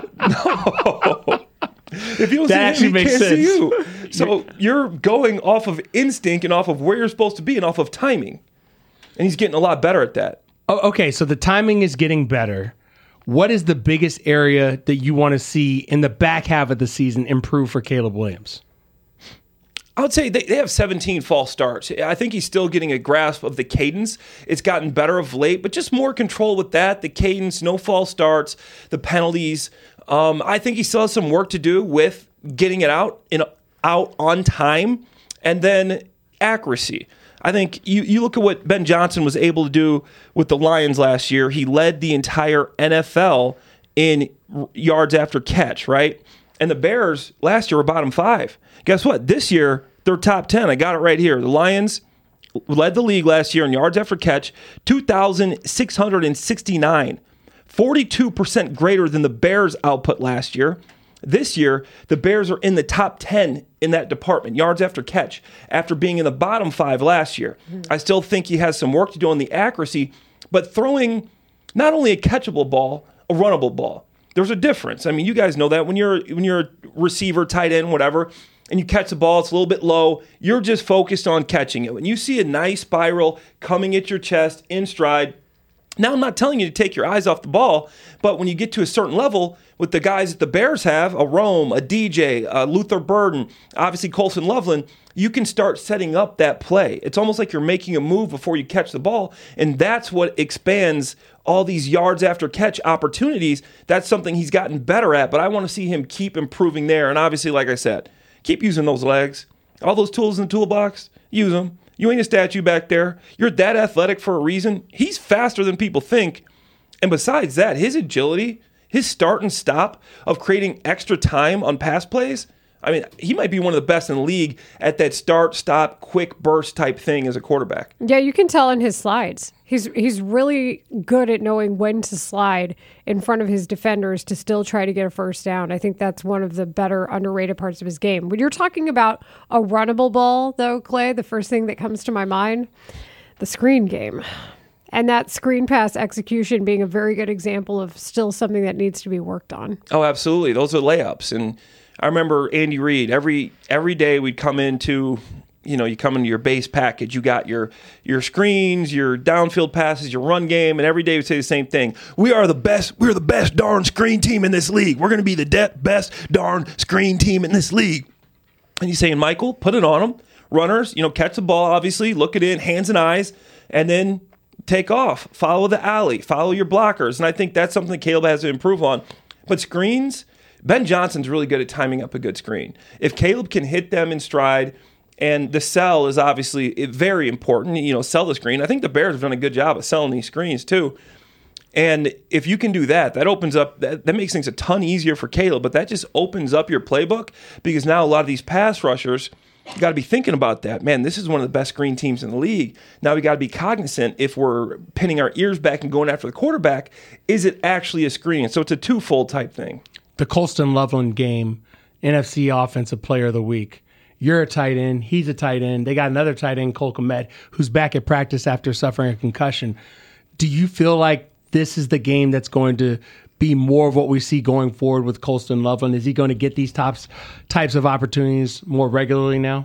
If you don't see him, he can't see you. So you're going off of instinct and off of where you're supposed to be and off of timing. And he's getting a lot better at that. Oh, okay, so the timing is getting better. What is the biggest area that you want to see in the back half of the season improve for Caleb Williams? I would say they have 17 false starts. I think he's still getting a grasp of the cadence. It's gotten better of late, but just more control with that. The cadence, no false starts, the penalties. I think he still has some work to do with getting it out on time, and then accuracy. I think you look at what Ben Johnson was able to do with the Lions last year. He led the entire NFL in yards after catch, right? And the Bears last year were bottom 5. Guess what? This year, they're top 10. I got it right here. The Lions led the league last year in yards after catch, 2,669. 42% greater than the Bears' output last year. This year, the Bears are in the top 10 in that department, yards after catch, after being in the bottom 5 last year. I still think he has some work to do on the accuracy, but throwing not only a catchable ball, a runnable ball. There's a difference. I mean, you guys know that when you're a receiver, tight end, whatever, and you catch the ball, it's a little bit low, you're just focused on catching it. When you see a nice spiral coming at your chest in stride, now I'm not telling you to take your eyes off the ball, but when you get to a certain level, with the guys that the Bears have, a Rome, a DJ, a Luther Burden, obviously Colson Loveland, you can start setting up that play. It's almost like you're making a move before you catch the ball, and that's what expands all these yards after catch opportunities. That's something he's gotten better at, but I want to see him keep improving there. And obviously, like I said, keep using those legs. All those tools in the toolbox, use them. You ain't a statue back there. You're that athletic for a reason. He's faster than people think. And besides that, his agility, his start and stop of creating extra time on pass plays, I mean, he might be one of the best in the league at that start, stop, quick burst type thing as a quarterback. Yeah, you can tell in his slides. He's really good at knowing when to slide in front of his defenders to still try to get a first down. I think that's one of the better underrated parts of his game. When you're talking about a runnable ball, though, Clay, the first thing that comes to my mind, the screen game. And that screen pass execution being a very good example of still something that needs to be worked on. Oh, absolutely. Those are layups. And I remember Andy Reid, every day we'd come into, you come into your base package. You got your screens, your downfield passes, your run game, and every day we'd say the same thing. We're the best darn screen team in this league. We're going to be the best darn screen team in this league. And he's saying, Michael, put it on them. Runners, catch the ball, obviously, look it in, hands and eyes, and then take off. Follow the alley. Follow your blockers. And I think that's something that Caleb has to improve on. But screens, Ben Johnson's really good at timing up a good screen. If Caleb can hit them in stride, and the sell is obviously very important, sell the screen. I think the Bears have done a good job of selling these screens too. And if you can do that, that opens up, that makes things a ton easier for Caleb, but that just opens up your playbook because now a lot of these pass rushers, you got to be thinking about that. Man, this is one of the best screen teams in the league. Now we got to be cognizant if we're pinning our ears back and going after the quarterback, is it actually a screen? So it's a twofold type thing. The Colston Loveland game, NFC Offensive Player of the Week. You're a tight end. He's a tight end. They got another tight end, Cole Kmet, who's back at practice after suffering a concussion. Do you feel like this is the game that's going to be more of what we see going forward with Colston Loveland? Is he going to get these types of opportunities more regularly now?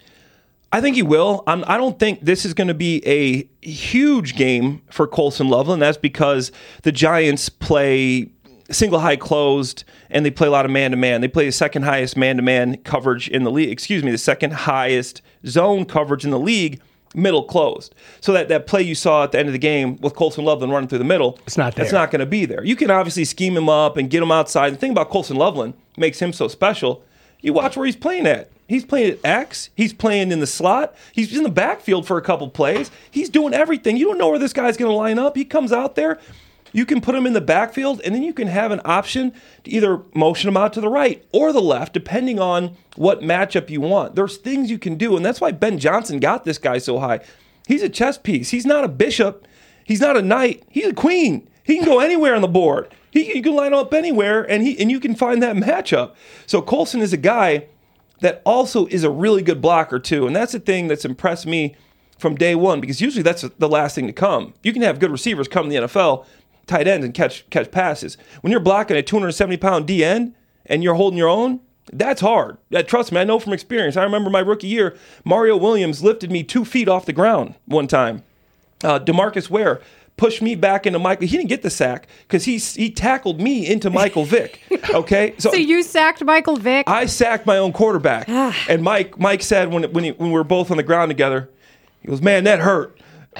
I think he will. I don't think this is going to be a huge game for Colston Loveland. That's because the Giants play single high closed, and they play a lot of man-to-man. They play the second highest man-to-man coverage in the league. The second highest zone coverage in the league, middle closed. So that play you saw at the end of the game with Colston Loveland running through the middle, it's not there. That's not going to be there. You can obviously scheme him up and get him outside. The thing about Colston Loveland makes him so special, you watch where he's playing at. He's playing at X. He's playing in the slot. He's in the backfield for a couple plays. He's doing everything. You don't know where this guy's going to line up. He comes out there. You can put him in the backfield, and then you can have an option to either motion him out to the right or the left, depending on what matchup you want. There's things you can do, and that's why Ben Johnson got this guy so high. He's a chess piece. He's not a bishop. He's not a knight. He's a queen. He can go anywhere on the board. You can line up anywhere, and you can find that matchup. So Colston is a guy that also is a really good blocker, too, and that's the thing that's impressed me from day one, because usually that's the last thing to come. You can have good receivers come in the NFL, tight ends, and catch passes. When you're blocking a 270-pound D end and you're holding your own, that's hard. Trust me, I know from experience. I remember my rookie year, Mario Williams lifted me 2 feet off the ground one time. DeMarcus Ware pushed me back into Michael. He didn't get the sack because he tackled me into Michael Vick. Okay, so you sacked Michael Vick? I sacked my own quarterback. And Mike said when we were both on the ground together, he goes, "Man, that hurt."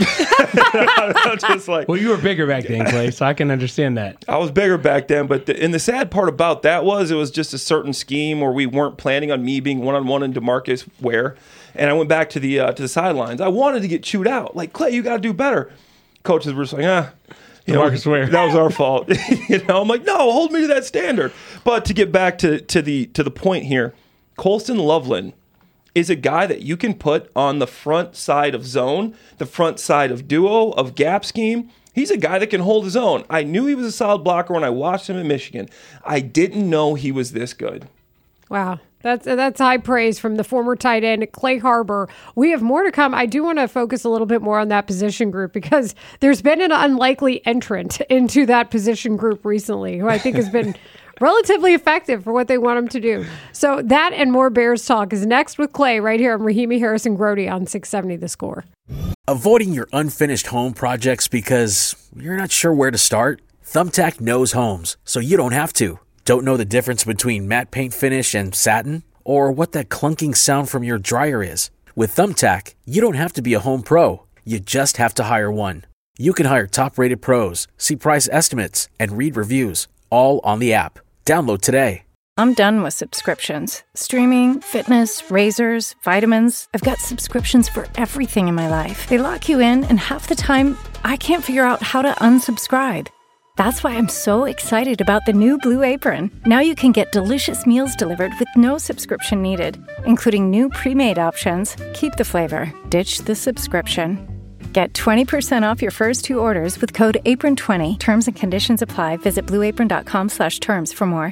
I'm just like, well, you were bigger back then, Clay, so I can understand that. I was bigger back then, but the sad part about that was it was just a certain scheme where we weren't planning on me being one-on-one in DeMarcus Ware, and I went back to the sidelines. I wanted to get chewed out. Like, "Clay, you got to do better." Coaches were just like, DeMarcus Ware. That was our fault. I'm like, no, hold me to that standard. But to get back to the point here, Colston Loveland is a guy that you can put on the front side of zone, the front side of duo, of gap scheme. He's a guy that can hold his own. I knew he was a solid blocker when I watched him in Michigan. I didn't know he was this good. Wow. That's high praise from the former tight end, Clay Harbor. We have more to come. I do want to focus a little bit more on that position group because there's been an unlikely entrant into that position group recently who I think has been relatively effective for what they want him to do. So that and more Bears talk is next with Clay right here on Rahimi Harrison Grody on 670 The Score. Avoiding your unfinished home projects because you're not sure where to start? Thumbtack knows homes, so you don't have to. Don't know the difference between matte paint finish and satin? Or what that clunking sound from your dryer is? With Thumbtack, you don't have to be a home pro. You just have to hire one. You can hire top-rated pros, see price estimates, and read reviews, all on the app. Download today. I'm done with subscriptions. Streaming, fitness, razors, vitamins. I've got subscriptions for everything in my life. They lock you in, and half the time, I can't figure out how to unsubscribe. That's why I'm so excited about the new Blue Apron. Now you can get delicious meals delivered with no subscription needed, including new pre-made options. Keep the flavor, ditch the subscription. Get 20% off your first 2 orders with code APRON20. Terms and conditions apply. Visit blueapron.com/terms for more.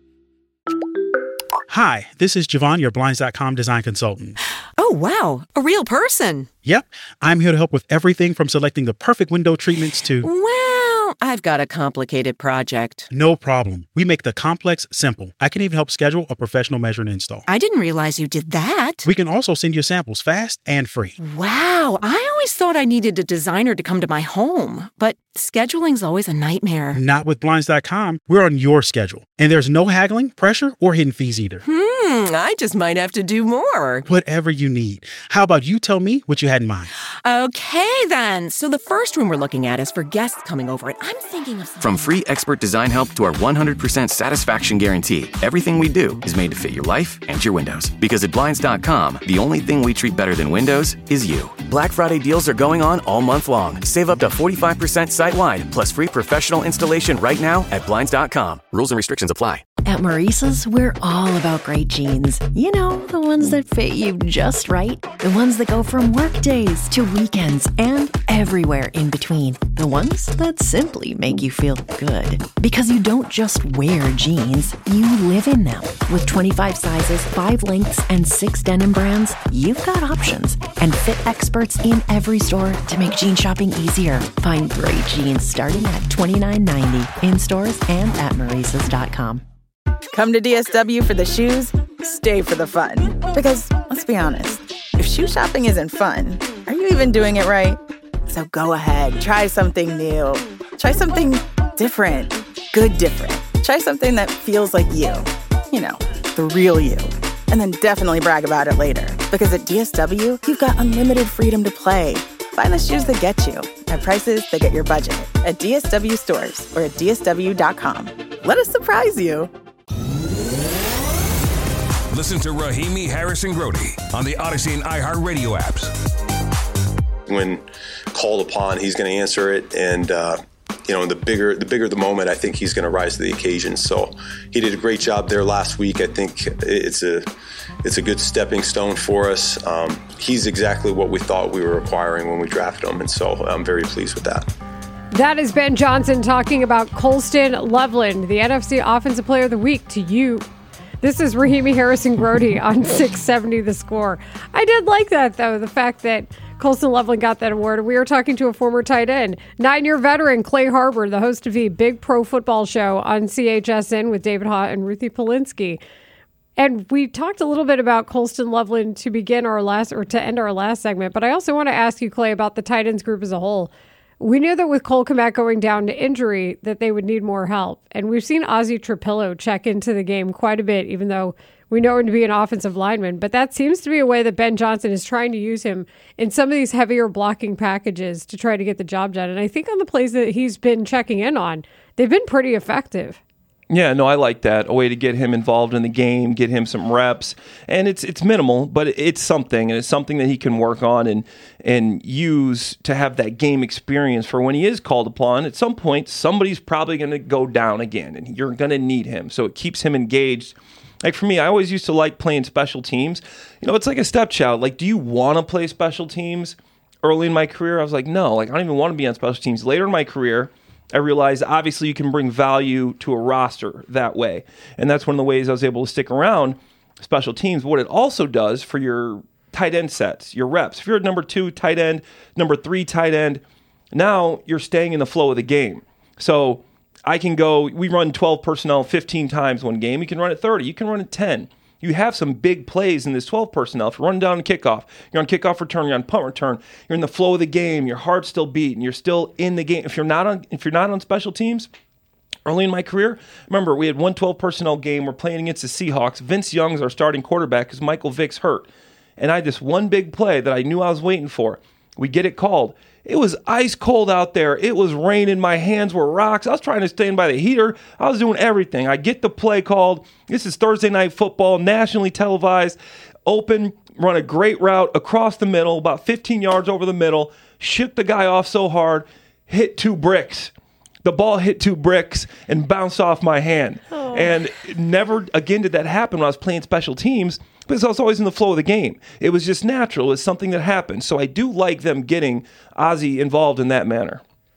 Hi, this is Javon, your Blinds.com design consultant. Oh, wow. A real person. Yep. I'm here to help with everything from selecting the perfect window treatments to... Well, I've got a complicated project. No problem. We make the complex simple. I can even help schedule a professional measure and install. I didn't realize you did that. We can also send you samples fast and free. Wow. I always thought I needed a designer to come to my home, but scheduling's always a nightmare. Not with Blinds.com. We're on your schedule. And there's no haggling, pressure, or hidden fees either. I just might have to do more. Whatever you need. How about you tell me what you had in mind? Okay, then. So the first room we're looking at is for guests coming over, and I'm thinking of something. From free expert design help to our 100% satisfaction guarantee, everything we do is made to fit your life and your windows. Because at Blinds.com, the only thing we treat better than windows is you. Black Friday deals are going on all month long. Save up to 45% site-wide, plus free professional installation right now at Blinds.com. Rules and restrictions apply. At Maurice's, we're all about great jeans. You know, the ones that fit you just right. The ones that go from work days to weekends and everywhere in between. The ones that simply make you feel good. Because you don't just wear jeans, you live in them. With 25 sizes, 5 lengths, and 6 denim brands, you've got options. And fit experts in every store to make jean shopping easier. Find great jeans starting at $29.90 in stores and at Maurice's.com. Come to DSW for the shoes, stay for the fun. Because, let's be honest, if shoe shopping isn't fun, are you even doing it right? So go ahead, try something new. Try something different. Good different. Try something that feels like you. You know, the real you. And then definitely brag about it later. Because at DSW, you've got unlimited freedom to play. Find the shoes that get you at prices that get your budget at DSW stores or at DSW.com. Let us surprise you. Listen to Rahimi Harrison Grody on the Odyssey and iHeartRadio apps. When called upon, he's going to answer it, and the bigger the moment, I think he's going to rise to the occasion. So he did a great job there last week. I think it's a good stepping stone for us. He's exactly what we thought we were acquiring when we drafted him, and so I'm very pleased with that. That is Ben Johnson talking about Colston Loveland, the NFC Offensive Player of the Week, to you. This is Rahimi Harrison Grody on 670 The Score. I did like that, though, the fact that Colston Loveland got that award. We were talking to a former tight end, 9-year veteran Clay Harbor, the host of the Big Pro Football Show on CHSN with David Haugh and Ruthie Polinsky. And we talked a little bit about Colston Loveland to begin our last, or to end our last segment, but I also want to ask you, Clay, about the tight ends group as a whole. We knew that with Cole Kmet going down to injury that they would need more help. And we've seen Ozzie Trapillo check into the game quite a bit, even though we know him to be an offensive lineman. But that seems to be a way that Ben Johnson is trying to use him in some of these heavier blocking packages to try to get the job done. And I think on the plays that he's been checking in on, they've been pretty effective. Yeah, no, I like that. A way to get him involved in the game, get him some reps. And it's minimal, but it's something. And it's something that he can work on and use to have that game experience for when he is called upon. At some point, somebody's probably going to go down again, and you're going to need him. So it keeps him engaged. Like for me, I always used to like playing special teams. You know, it's like a stepchild. Like, do you want to play special teams? Early in my career, I was like, no. Like, I don't even want to be on special teams. Later in my career, I realized obviously you can bring value to a roster that way. And that's one of the ways I was able to stick around special teams. But what it also does for your tight end sets, your reps, if you're a number 2 tight end, number 3 tight end, now you're staying in the flow of the game. So I can go, we run 12 personnel 15 times one game. You can run it 30. You can run it 10. You have some big plays in this 12 personnel. If you're running down a kickoff, you're on kickoff return, you're on punt return, you're in the flow of the game, your heart's still beating, you're still in the game. If you're not on special teams, early in my career, remember we had one 12 personnel game. We're playing against the Seahawks. Vince Young's our starting quarterback because Michael Vick's hurt. And I had this one big play that I knew I was waiting for. We get it called. It was ice cold out there. It was raining. My hands were rocks. I was trying to stand by the heater. I was doing everything. I get the play called. This is Thursday Night Football, nationally televised. Open, run a great route across the middle, about 15 yards over the middle. Shook the guy off so hard, hit 2 bricks. The ball hit 2 bricks and bounced off my hand. Oh. And never again did that happen when I was playing special teams, because I was always in the flow of the game. It was just natural. It was something that happened. So I do like them getting Ozzie involved in that manner.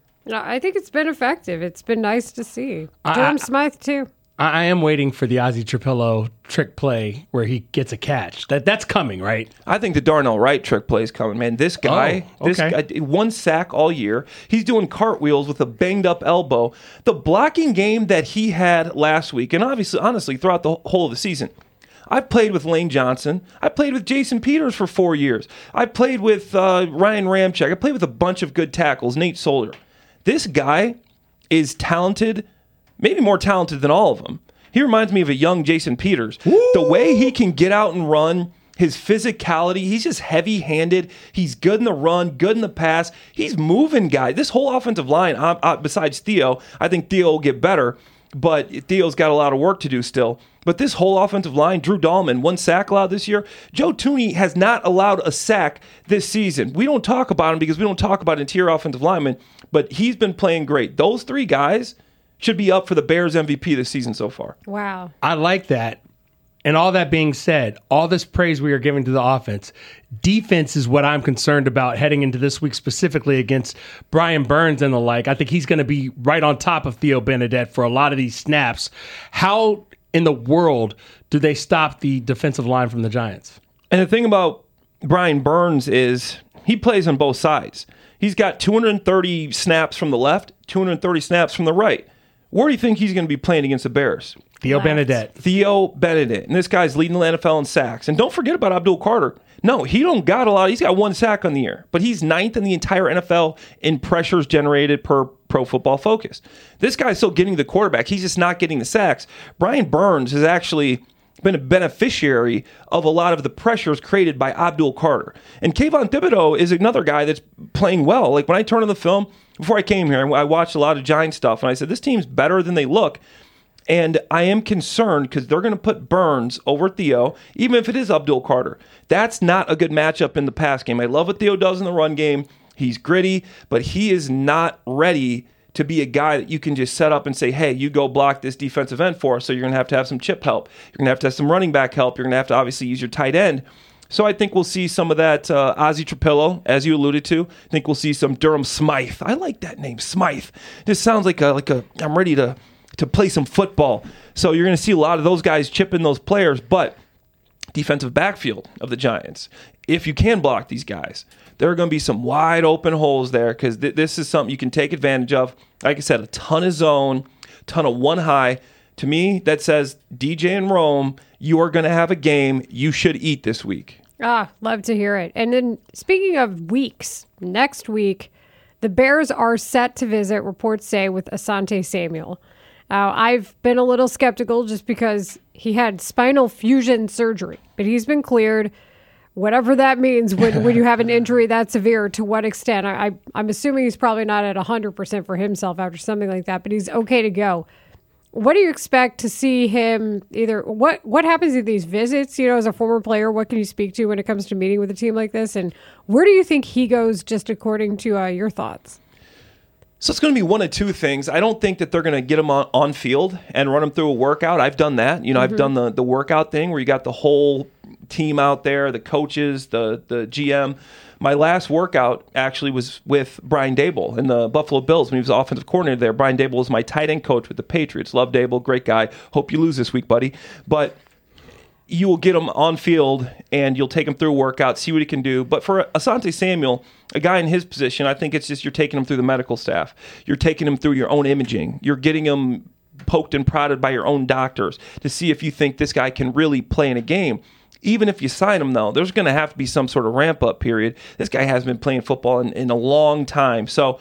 I think it's been effective. It's been nice to see. Durham Smythe, too. I am waiting for the Ozzie Trapillo trick play where he gets a catch. That's coming, right? I think the Darnell Wright trick play is coming, man. This guy, this guy, 1 sack all year. He's doing cartwheels with a banged-up elbow. The blocking game that he had last week, and honestly, throughout the whole of the season, I've played with Lane Johnson. I played with Jason Peters for 4 years. I played with Ryan Ramczyk. I played with a bunch of good tackles, Nate Solder. This guy is talented, maybe more talented than all of them. He reminds me of a young Jason Peters. Woo! The way he can get out and run, his physicality, he's just heavy-handed. He's good in the run, good in the pass. He's moving guys. This whole offensive line, besides Theo, I think Theo will get better, but Theo's got a lot of work to do still. But this whole offensive line, Drew Dahlman, 1 sack allowed this year. Joe Thuney has not allowed a sack this season. We don't talk about him because we don't talk about interior offensive linemen, but he's been playing great. Those 3 guys should be up for the Bears MVP this season so far. Wow. I like that. And all that being said, all this praise we are giving to the offense, defense is what I'm concerned about heading into this week, specifically against Brian Burns and the like. I think he's going to be right on top of Theo Bennett for a lot of these snaps. How in the world do they stop the defensive line from the Giants? And the thing about Brian Burns is he plays on both sides. He's got 230 snaps from the left, 230 snaps from the right. Where do you think he's going to be playing against the Bears? Theo Bennett. Theo Bennett. And this guy's leading the NFL in sacks. And don't forget about Abdul Carter. No, he don't got a lot. He's got 1 sack on the year. But he's 9th in the entire NFL in pressures generated per Pro Football Focus. This guy's still getting the quarterback. He's just not getting the sacks. Brian Burns has actually been a beneficiary of a lot of the pressures created by Abdul Carter. And Kayvon Thibodeau is another guy that's playing well. Like when I turned on the film, before I came here, I watched a lot of Giants stuff, and I said, this team's better than they look. And I am concerned because they're going to put Burns over Theo, even if it is Abdul Carter. That's not a good matchup in the pass game. I love what Theo does in the run game. He's gritty, but he is not ready to be a guy that you can just set up and say, hey, you go block this defensive end for us, so you're going to have some chip help. You're going to have some running back help. You're going to obviously use your tight end. So I think we'll see some of that Ozzie Trapillo, as you alluded to. I think we'll see some Durham Smythe. I like that name, Smythe. This sounds like a I'm ready to play some football. So you're going to see a lot of those guys chipping those players, but defensive backfield of the Giants, if you can block these guys, there are going to be some wide open holes there because this is something you can take advantage of. Like I said, a ton of zone, ton of one high. To me, that says DJ and Rome, you are going to have a game you should eat this week. Love to hear it. And then speaking of weeks, next week, the Bears are set to visit, reports say, with Asante Samuel. I've been a little skeptical just because he had spinal fusion surgery, but he's been cleared. Whatever that means when you have an injury that severe, to what extent? I'm assuming he's probably not at 100% for himself after something like that, but he's okay to go. What do you expect to see him either? What happens at these visits? As a former player, what can you speak to when it comes to meeting with a team like this? And where do you think he goes, just according to your thoughts? So it's going to be one of two things. I don't think that they're going to get him on field and run him through a workout. I've done that. I've done the workout thing where you got the whole team out there, the coaches, the GM. My last workout actually was with Brian Daboll in the Buffalo Bills when he was offensive coordinator there. Brian Daboll was my tight end coach with the Patriots. Love Daboll, great guy. Hope you lose this week, buddy. But you will get him on field and you'll take him through a workout, see what he can do. But for Asante Samuel, a guy in his position, I think it's just you're taking him through the medical staff. You're taking him through your own imaging. You're getting him poked and prodded by your own doctors to see if you think this guy can really play in a game. Even if you sign him, though, there's going to have to be some sort of ramp-up period. This guy hasn't been playing football in a long time. So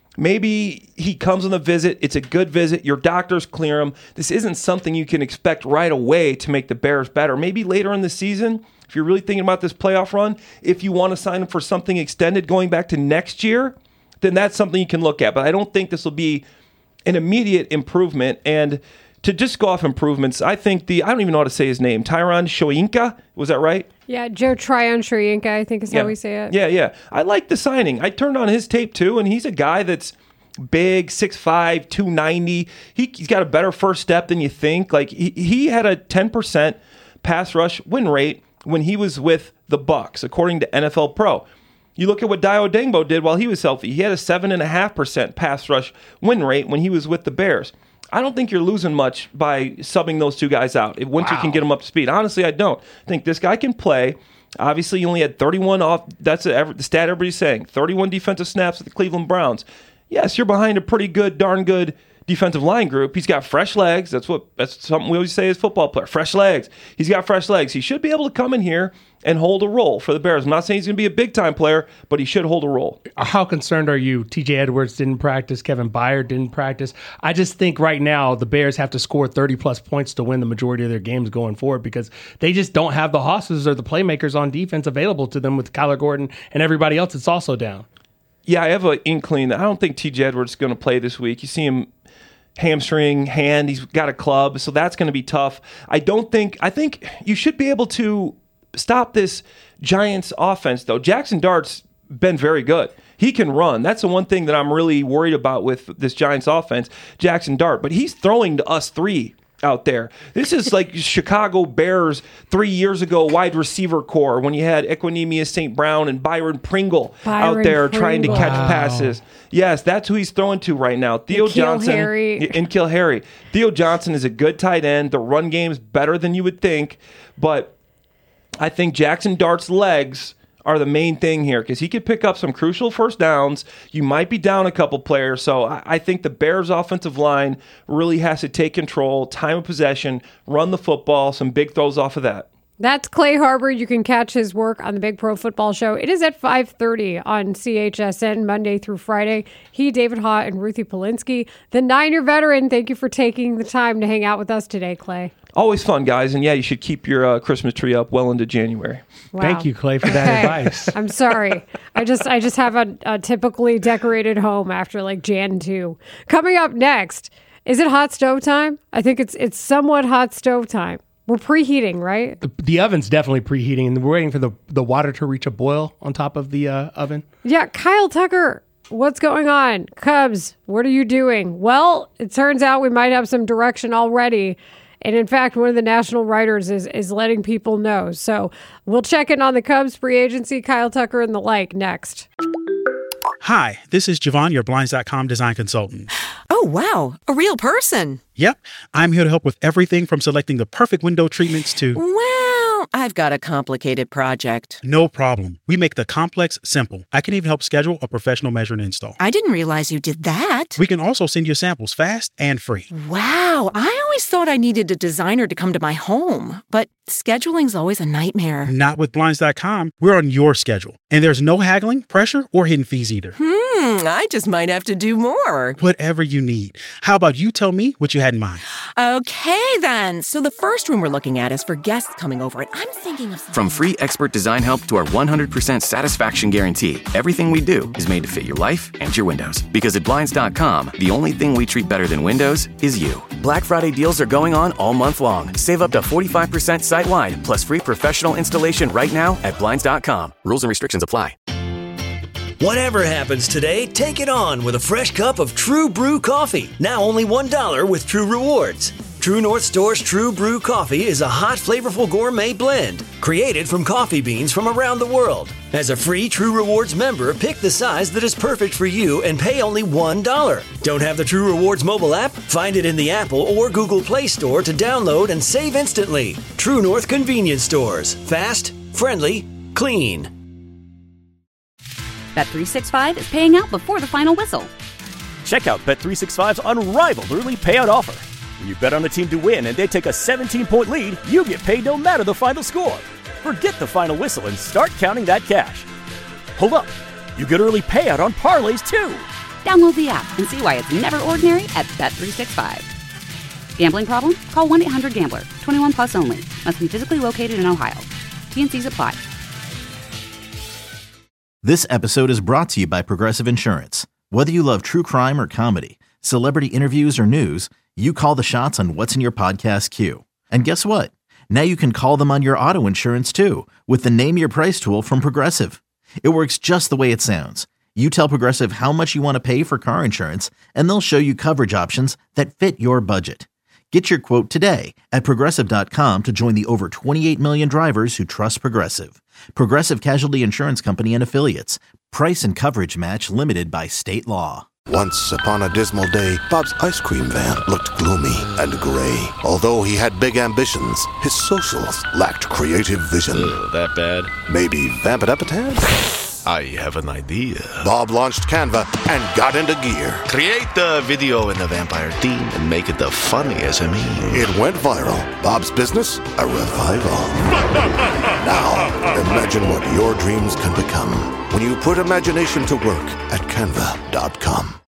maybe he comes on the visit. It's a good visit. Your doctors clear him. This isn't something you can expect right away to make the Bears better. Maybe later in the season, if you're really thinking about this playoff run, if you want to sign him for something extended going back to next year, then that's something you can look at. But I don't think this will be an immediate improvement. And to just go off improvements, I think I don't even know how to say his name, Tyron Shoyinka, was that right? Yeah, Joe Tryon Shoyinka, I think is how we say it. Yeah. I like the signing. I turned on his tape too, and he's a guy that's big, 6'5", 290. He's got a better first step than you think. Like he had a 10% pass rush win rate when he was with the Bucs, according to NFL Pro. You look at what Dayo Dengbo did while he was healthy. He had a 7.5% pass rush win rate when he was with the Bears. I don't think you're losing much by subbing those two guys out once you can get them up to speed. Honestly, I don't. I think this guy can play. Obviously, he only had 31 off. That's the stat everybody's saying. 31 defensive snaps with the Cleveland Browns. Yes, you're behind a pretty good, darn good defensive line group. He's got fresh legs. That's something we always say as football player. Fresh legs. He's got fresh legs. He should be able to come in here and hold a role for the Bears. I'm not saying he's going to be a big-time player, but he should hold a role. How concerned are you? TJ Edwards didn't practice. Kevin Byard didn't practice. I just think right now the Bears have to score 30-plus points to win the majority of their games going forward because they just don't have the hosses or the playmakers on defense available to them with Kyler Gordon and everybody else that's also down. Yeah, I have an inkling that I don't think TJ Edwards is going to play this week. You see him hamstring, hand, he's got a club, so that's going to be tough. I think you should be able to stop this Giants offense, though. Jackson Dart's been very good. He can run. That's the one thing that I'm really worried about with this Giants offense, Jackson Dart. But he's throwing to us three out there. This is like Chicago Bears 3 years ago wide receiver core when you had Equanimeous St. Brown and Byron Pringle out there trying to catch passes. Yes, that's who he's throwing to right now. Theo Johnson and N'Keal Harry. Theo Johnson is a good tight end. The run game's better than you would think, but I think Jackson Dart's legs are the main thing here because he could pick up some crucial first downs. You might be down a couple players. So I think the Bears' offensive line really has to take control, time of possession, run the football, some big throws off of that. That's Clay Harbor. You can catch his work on the Big Pro Football Show. It is at 5:30 on CHSN, Monday through Friday. He, David Haugh, and Ruthie Polinsky, the 9-year veteran. Thank you for taking the time to hang out with us today, Clay. Always fun, guys. And yeah, you should keep your Christmas tree up well into January. Wow. Thank you, Clay, for that advice. I'm sorry. I just have a typically decorated home after like Jan 2. Coming up next, is it hot stove time? I think it's somewhat hot stove time. We're preheating, right? The oven's definitely preheating, and we're waiting for the water to reach a boil on top of the oven. Yeah, Kyle Tucker, what's going on? Cubs, what are you doing? Well, it turns out we might have some direction already. And in fact, one of the national writers is letting people know. So we'll check in on the Cubs free agency, Kyle Tucker, and the like next. Hi, this is Javon, your Blinds.com design consultant. Oh, wow. A real person. Yep. I'm here to help with everything from selecting the perfect window treatments to... Wow. I've got a complicated project. No problem. We make the complex simple. I can even help schedule a professional measure and install. I didn't realize you did that. We can also send you samples fast and free. Wow, I always thought I needed a designer to come to my home, but scheduling's always a nightmare. Not with Blinds.com. We're on your schedule. And there's no haggling, pressure, or hidden fees either. I just might have to do more. Whatever you need. How about you tell me what you had in mind? Okay, then. So the first room we're looking at is for guests coming over, and I'm thinking of something. From free expert design help to our 100% satisfaction guarantee, everything we do is made to fit your life and your windows. Because at Blinds.com, the only thing we treat better than windows is you. Black Friday deals are going on all month long. Save up to 45% site-wide, plus free professional installation right now at Blinds.com. Rules and restrictions apply. Whatever happens today, take it on with a fresh cup of True Brew coffee. Now only $1 with True Rewards. True North Store's True Brew coffee is a hot, flavorful gourmet blend created from coffee beans from around the world. As a free True Rewards member, pick the size that is perfect for you and pay only $1. Don't have the True Rewards mobile app? Find it in the Apple or Google Play Store to download and save instantly. True North Convenience Stores. Fast, friendly, clean. Bet365 is paying out before the final whistle. Check out Bet365's unrivaled early payout offer. When you bet on a team to win and they take a 17-point lead, you get paid no matter the final score. Forget the final whistle and start counting that cash. Hold up. You get early payout on parlays, too. Download the app and see why it's never ordinary at Bet365. Gambling problem? Call 1-800-GAMBLER. 21 plus only. Must be physically located in Ohio. T&Cs apply. This episode is brought to you by Progressive Insurance. Whether you love true crime or comedy, celebrity interviews or news, you call the shots on what's in your podcast queue. And guess what? Now you can call them on your auto insurance too with the Name Your Price tool from Progressive. It works just the way it sounds. You tell Progressive how much you want to pay for car insurance, and they'll show you coverage options that fit your budget. Get your quote today at Progressive.com to join the over 28 million drivers who trust Progressive. Progressive Casualty Insurance Company and Affiliates. Price and coverage match limited by state law. Once upon a dismal day, Bob's ice cream van looked gloomy and gray. Although he had big ambitions, his socials lacked creative vision. That bad? Maybe vamp it up a tad? I have an idea. Bob launched Canva and got into gear. Create the video in the vampire theme and make it the funniest SME. It went viral. Bob's business, a revival. Now, imagine what your dreams can become when you put imagination to work at Canva.com.